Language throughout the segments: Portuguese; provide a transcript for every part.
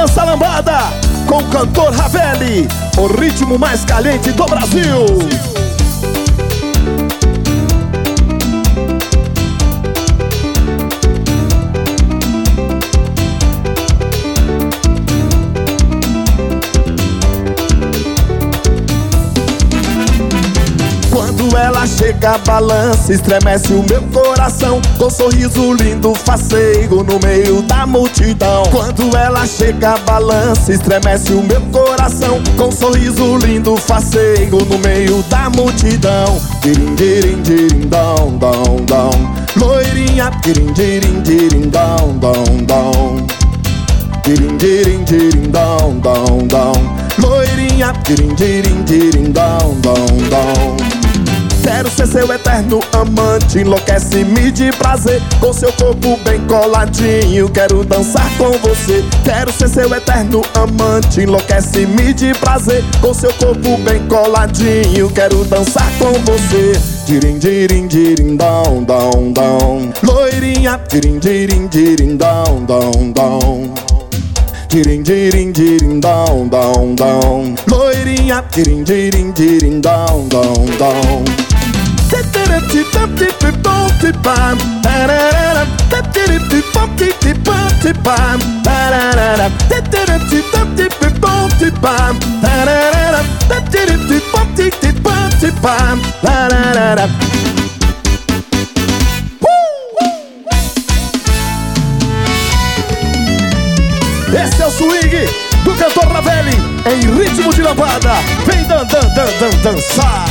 dança lambada com o cantor Ravelli, o ritmo mais caliente do Brasil. Quando ela chega, balança, estremece o meu coração, com sorriso lindo, faceiro no meio da multidão. Quando ela chega, balança, estremece o meu coração, com sorriso lindo, faceiro no meio da multidão. Dirim, dirim, dirim, dom, dom, dom. Loirinha, dirim, dirim, dirim, dom, dom, dom. Dirim, dirim, dirim, dom, dom, dom. Loirinha, dirim, dirim, dirim, dom, dom, dom. Quero ser seu eterno amante, enlouquece-me de prazer, com seu corpo bem coladinho, quero dançar com você. Quero ser seu eterno amante, enlouquece-me de prazer, com seu corpo bem coladinho, quero dançar com você. Dirim, dirim, dirim, dom, dom, dom. Loirinha, dirim, dirim, dirim, dom, dom, dom. Dirim, dirim, dirim, dom, dom, dom. Loirinha, dirim, dirim, dirim, dom, dom, dom. Esse é o swing do cantor Ravelli em ritmo de lambada. Vem dançar.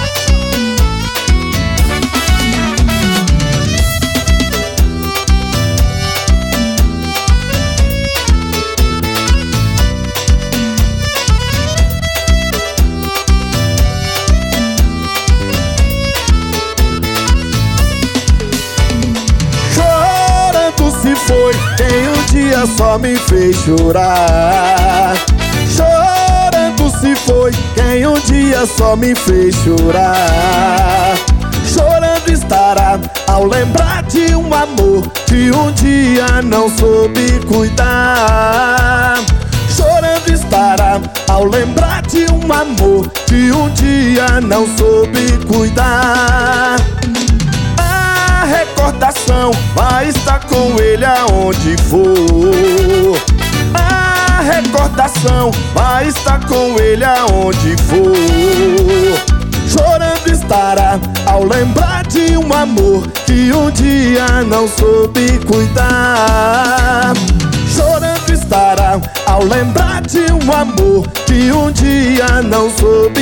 Se foi quem um dia só me fez chorar. Chorando se foi quem um dia só me fez chorar. Chorando estará ao lembrar de um amor que um dia não soube cuidar. Chorando estará ao lembrar de um amor que um dia não soube cuidar. A recordação vai estar com ele aonde for. A recordação vai estar com ele aonde for. Chorando estará ao lembrar de um amor que um dia não soube cuidar. Chorando estará ao lembrar de um amor que um dia não soube